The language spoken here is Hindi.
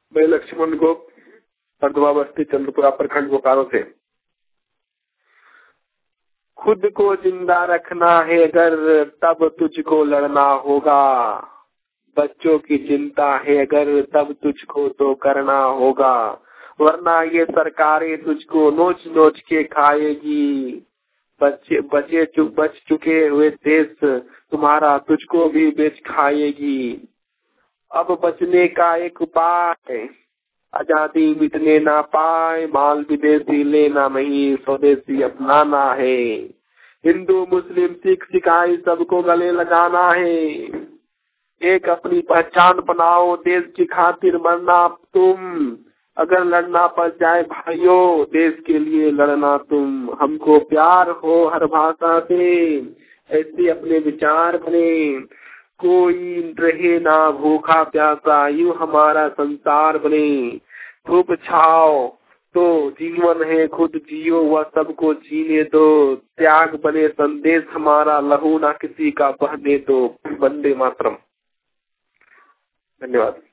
मैं लक्ष्मण गोप, अर्धवा बस्ती, चंद्रपुरा प्रखंड बोकारो से। खुद को जिंदा रखना है अगर, तब तुझको लड़ना होगा। बच्चों की चिंता है अगर, तब तुझको तो करना होगा, वरना ये सरकारें तुझको नोच नोच के खाएगी। बच चुके हुए देश तुम्हारा तुझको भी बेच खाएगी। अब बचने का एक उपाय, आजादी मिटने ना पाए, माल विदेशी लेना नहीं, स्वदेशी अपनाना है। हिंदू मुस्लिम सिख ईसाई सबको गले लगाना है। एक अपनी पहचान बनाओ, देश की खातिर मरना तुम। अगर लड़ना पड़ जाए भाइयों, देश के लिए लड़ना तुम। हमको प्यार हो हर भाषा से, ऐसे अपने विचार बने। कोई रहे ना भूखा प्यासा, यूं हमारा संसार बने। धूप छाओ तो जीवन है, खुद जियो वह सबको जीने दो। त्याग बने संदेश हमारा, लहू ना किसी का बहने दो। वंदे मातरम। धन्यवाद।